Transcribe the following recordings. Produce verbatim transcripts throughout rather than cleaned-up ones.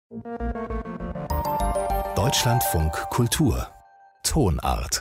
Deutschlandfunk Kultur Tonart.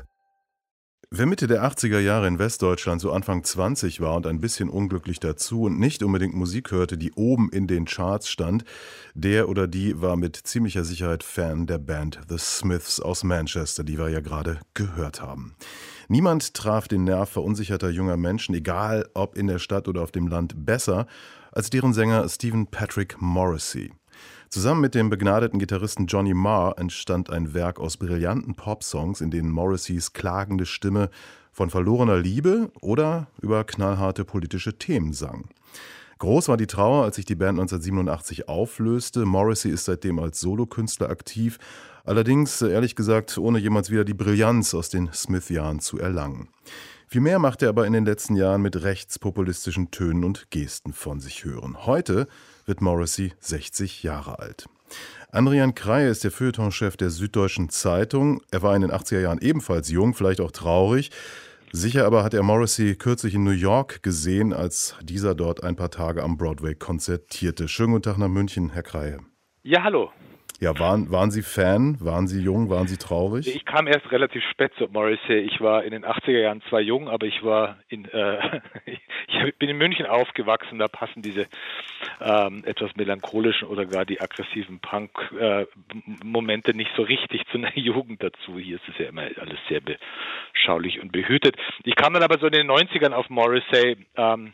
Wer Mitte der achtziger Jahre in Westdeutschland so Anfang zwanzig war und ein bisschen unglücklich dazu und nicht unbedingt Musik hörte, die oben in den Charts stand, der oder die war mit ziemlicher Sicherheit Fan der Band The Smiths aus Manchester, die wir ja gerade gehört haben. Niemand traf den Nerv verunsicherter junger Menschen, egal ob in der Stadt oder auf dem Land, besser als deren Sänger Stephen Patrick Morrissey. Zusammen mit dem begnadeten Gitarristen Johnny Marr entstand ein Werk aus brillanten Popsongs, in denen Morrisseys klagende Stimme von verlorener Liebe oder über knallharte politische Themen sang. Groß war die Trauer, als sich die Band neunzehnhundertsiebenundachtzig auflöste. Morrissey ist seitdem als Solokünstler aktiv, allerdings, ehrlich gesagt, ohne jemals wieder die Brillanz aus den Smith-Jahren zu erlangen. Vielmehr macht er aber in den letzten Jahren mit rechtspopulistischen Tönen und Gesten von sich hören. Heute wird Morrissey sechzig Jahre alt. Andrian Kreie ist der Feuilletonchef der Süddeutschen Zeitung. Er war in den achtziger Jahren ebenfalls jung, vielleicht auch traurig. Sicher aber hat er Morrissey kürzlich in New York gesehen, als dieser dort ein paar Tage am Broadway konzertierte. Schönen guten Tag nach München, Herr Kreie. Ja, hallo. Ja, waren, waren Sie Fan? Waren Sie jung? Waren Sie traurig? Ich kam erst relativ spät zu Morrissey. Ich war in den achtziger Jahren zwar jung, aber ich war in, äh, ich bin in München aufgewachsen. Da passen diese ähm, etwas melancholischen oder gar die aggressiven Punk-Momente äh, nicht so richtig zu einer Jugend dazu. Hier ist es ja immer alles sehr beschaulich und behütet. Ich kam dann aber so in den neunzigern auf Morrissey, ähm,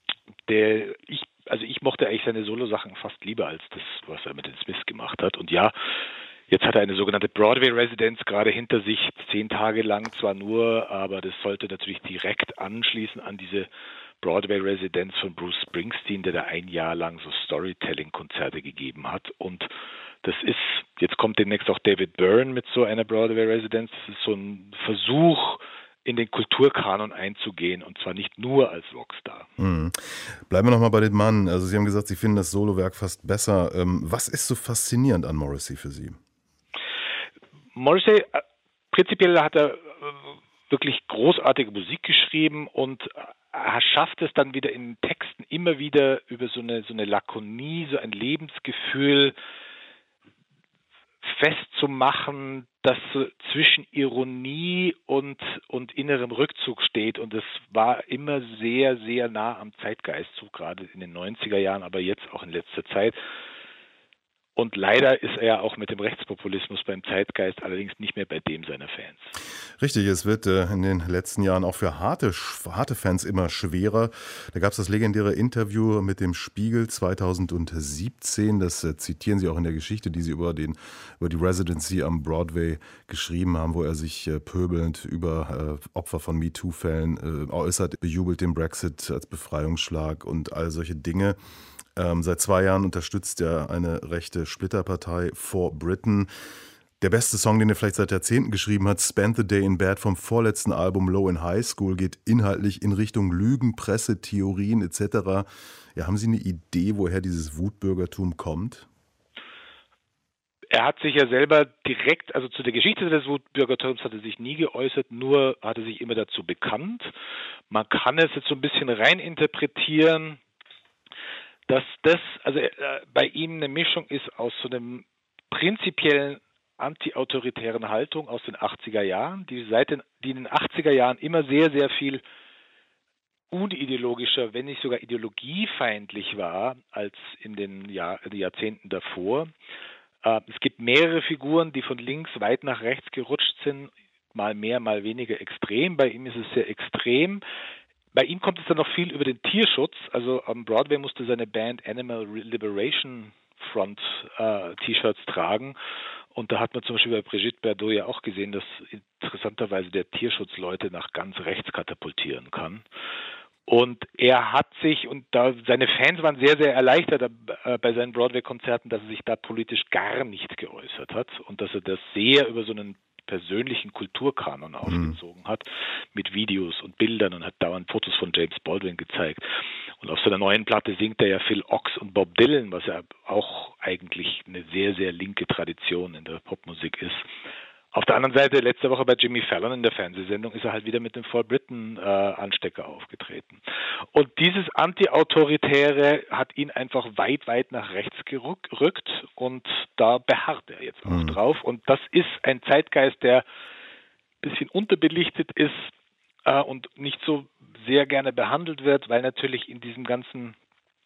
der ich Also ich mochte eigentlich seine Solo-Sachen fast lieber als das, was er mit den Smiths gemacht hat. Und ja, jetzt hat er eine sogenannte Broadway-Residenz gerade hinter sich, zehn Tage lang zwar nur, aber das sollte natürlich direkt anschließen an diese Broadway-Residenz von Bruce Springsteen, der da ein Jahr lang so Storytelling-Konzerte gegeben hat. Und das ist, jetzt kommt demnächst auch David Byrne mit so einer Broadway-Residenz. Das ist so ein Versuch, in den Kulturkanon einzugehen, und zwar nicht nur als Rockstar. Mhm. Bleiben wir nochmal bei dem Mann. Also Sie haben gesagt, Sie finden das Solowerk fast besser. Was ist so faszinierend an Morrissey für Sie? Morrissey, prinzipiell hat er wirklich großartige Musik geschrieben und er schafft es dann wieder in Texten immer wieder über so eine, so eine Lakonie, so ein Lebensgefühl festzumachen, das so zwischen Ironie und, und innerem Rückzug steht. Und es war immer sehr, sehr nah am Zeitgeist, so gerade in den neunziger Jahren, aber jetzt auch in letzter Zeit. Und leider ist er auch mit dem Rechtspopulismus beim Zeitgeist allerdings nicht mehr bei dem seiner Fans. Richtig, es wird äh, in den letzten Jahren auch für harte, harte Fans immer schwerer. Da gab es das legendäre Interview mit dem Spiegel zweitausendsiebzehn. Das äh, zitieren Sie auch in der Geschichte, die Sie über, den, über die Residency am Broadway geschrieben haben, wo er sich äh, pöbelnd über äh, Opfer von MeToo-Fällen äh, äußert, bejubelt den Brexit als Befreiungsschlag und all solche Dinge. Ähm, seit zwei Jahren unterstützt er eine rechte Splitterpartei For Britain. Der beste Song, den er vielleicht seit Jahrzehnten geschrieben hat, Spend the Day in Bed vom vorletzten Album Low in High School, geht inhaltlich in Richtung Lügen, Presse, Theorien et cetera. Ja, haben Sie eine Idee, woher dieses Wutbürgertum kommt? Er hat sich ja selber direkt, also zu der Geschichte des Wutbürgertums hat er sich nie geäußert, nur hat er sich immer dazu bekannt. Man kann es jetzt so ein bisschen reininterpretieren, dass das, also äh, bei ihm eine Mischung ist aus so einem prinzipiellen anti-autoritären Haltung aus den achtziger Jahren, die seit den, die in den achtziger Jahren immer sehr, sehr viel unideologischer, wenn nicht sogar ideologiefeindlich war, als in den Jahr, in den Jahrzehnten davor. Äh, es gibt mehrere Figuren, die von links weit nach rechts gerutscht sind, mal mehr, mal weniger extrem. Bei ihm ist es sehr extrem. Bei ihm kommt es dann noch viel über den Tierschutz. Also am Broadway musste seine Band Animal Liberation Front äh, T-Shirts tragen. Und da hat man zum Beispiel bei Brigitte Bardot ja auch gesehen, dass interessanterweise der Tierschutz Leute nach ganz rechts katapultieren kann. Und er hat sich, und da seine Fans waren sehr, sehr erleichtert äh, bei seinen Broadway-Konzerten, dass er sich da politisch gar nicht geäußert hat und dass er das sehr über so einen persönlichen Kulturkanon aufgezogen hat, mit Videos und Bildern, und hat dauernd Fotos von James Baldwin gezeigt. Und auf seiner neuen Platte singt er ja Phil Ochs und Bob Dylan, was ja auch eigentlich eine sehr, sehr linke Tradition in der Popmusik ist. Auf der anderen Seite, letzte Woche bei Jimmy Fallon in der Fernsehsendung ist er halt wieder mit dem Fall Britain äh, Anstecker aufgetreten. Und dieses Anti-Autoritäre hat ihn einfach weit, weit nach rechts gerückt und da beharrt er jetzt auch mhm. drauf. Und das ist ein Zeitgeist, der ein bisschen unterbelichtet ist äh, und nicht so sehr gerne behandelt wird, weil natürlich in diesem ganzen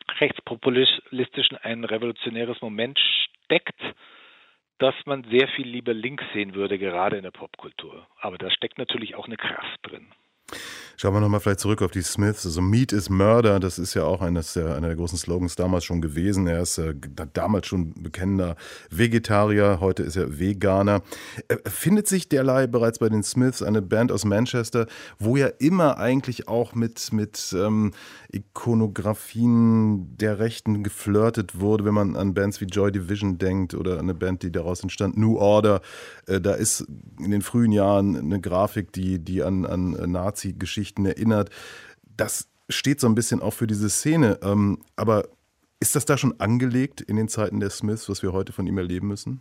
rechtspopulistischen ein revolutionäres Moment steckt, dass man sehr viel lieber links sehen würde, gerade in der Popkultur. Aber da steckt natürlich auch eine Kraft drin. Schauen wir nochmal vielleicht zurück auf die Smiths. Also Meat is Murder, das ist ja auch eines der, einer der großen Slogans damals schon gewesen. Er ist äh, damals schon bekennender Vegetarier, heute ist er Veganer. Äh, findet sich derlei bereits bei den Smiths, eine Band aus Manchester, wo ja immer eigentlich auch mit, mit ähm, Ikonografien der Rechten geflirtet wurde, wenn man an Bands wie Joy Division denkt oder eine Band, die daraus entstand, New Order. Äh, da ist in den frühen Jahren eine Grafik, die, die an, an Nazi-Geschichten erinnert. Das steht so ein bisschen auch für diese Szene. Ähm, aber ist das da schon angelegt in den Zeiten der Smiths, was wir heute von ihm erleben müssen?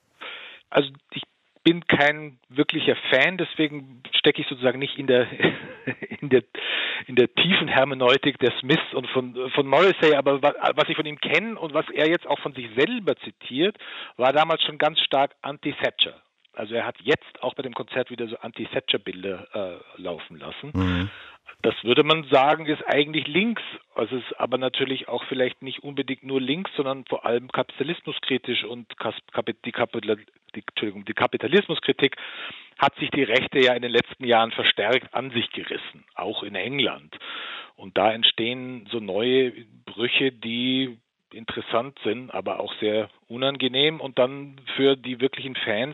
Also ich bin kein wirklicher Fan, deswegen stecke ich sozusagen nicht in der in der in der tiefen Hermeneutik der Smiths und von von Morrissey, aber was ich von ihm kenne und was er jetzt auch von sich selber zitiert, war damals schon ganz stark Anti-Thatcher. Also er hat jetzt auch bei dem Konzert wieder so Anti-Thatcher-Bilder äh, laufen lassen. Mhm. Das würde man sagen, ist eigentlich links. Also es ist aber natürlich auch vielleicht nicht unbedingt nur links, sondern vor allem kapitalismuskritisch und die, Kapital, die, Entschuldigung, die Kapitalismuskritik hat sich die Rechte ja in den letzten Jahren verstärkt an sich gerissen, auch in England. Und da entstehen so neue Brüche, die interessant sind, aber auch sehr unangenehm und dann für die wirklichen Fans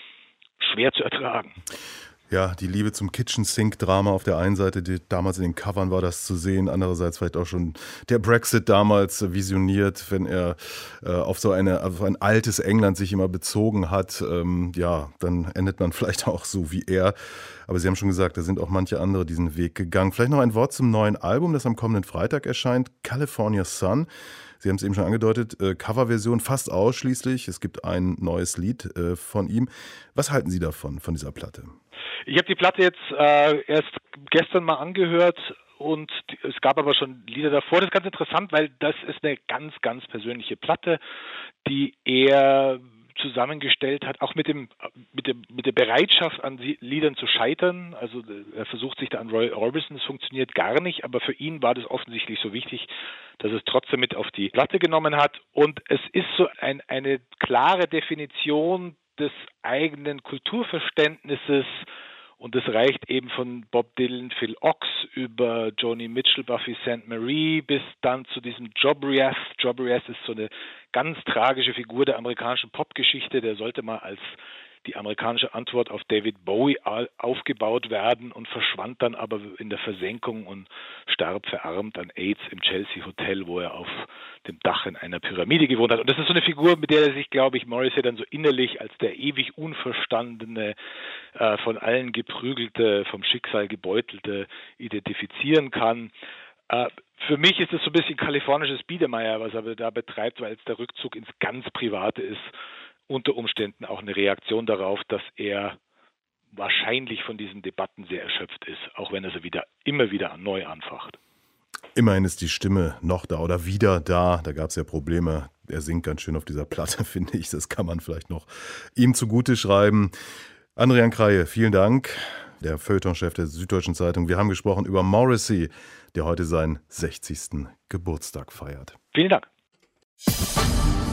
schwer zu ertragen. Ja, die Liebe zum Kitchen-Sink-Drama auf der einen Seite, die, damals in den Covern war das zu sehen, andererseits vielleicht auch schon der Brexit damals visioniert, wenn er äh, auf so eine, auf ein altes England sich immer bezogen hat, ähm, ja, dann endet man vielleicht auch so wie er. Aber Sie haben schon gesagt, da sind auch manche andere diesen Weg gegangen. Vielleicht noch ein Wort zum neuen Album, das am kommenden Freitag erscheint, California Sun. Sie haben es eben schon angedeutet, äh, Coverversion fast ausschließlich. Es gibt ein neues Lied äh, von ihm. Was halten Sie davon, von dieser Platte? Ich habe die Platte jetzt äh, erst gestern mal angehört und es gab aber schon Lieder davor. Das ist ganz interessant, weil das ist eine ganz, ganz persönliche Platte, die er zusammengestellt hat, auch mit dem mit dem mit der Bereitschaft an Liedern zu scheitern. Also er versucht sich da an Roy Orbison, das funktioniert gar nicht, aber für ihn war das offensichtlich so wichtig, dass es trotzdem mit auf die Platte genommen hat. Und es ist so ein, eine klare Definition des eigenen Kulturverständnisses. Und das reicht eben von Bob Dylan, Phil Ochs über Joni Mitchell, Buffy Sainte Marie bis dann zu diesem Joe Riaz. Joe Riaz ist so eine ganz tragische Figur der amerikanischen Popgeschichte. Der sollte mal als die amerikanische Antwort auf David Bowie aufgebaut werden und verschwand dann aber in der Versenkung und starb verarmt an AIDS im Chelsea Hotel, wo er auf dem Dach in einer Pyramide gewohnt hat. Und das ist so eine Figur, mit der er sich, glaube ich, Morrissey dann so innerlich als der ewig Unverstandene, äh, von allen geprügelte, vom Schicksal gebeutelte identifizieren kann. Äh, für mich ist es so ein bisschen kalifornisches Biedermeier, was er da betreibt, weil es der Rückzug ins ganz Private ist. Unter Umständen auch eine Reaktion darauf, dass er wahrscheinlich von diesen Debatten sehr erschöpft ist, auch wenn er sie wieder immer wieder neu anfacht. Immerhin ist die Stimme noch da oder wieder da. Da gab es ja Probleme. Er singt ganz schön auf dieser Platte, finde ich. Das kann man vielleicht noch ihm zugute schreiben. Adrian Kreie, vielen Dank. Der Feuilleton-Chef der Süddeutschen Zeitung. Wir haben gesprochen über Morrissey, der heute seinen sechzigsten Geburtstag feiert. Vielen Dank.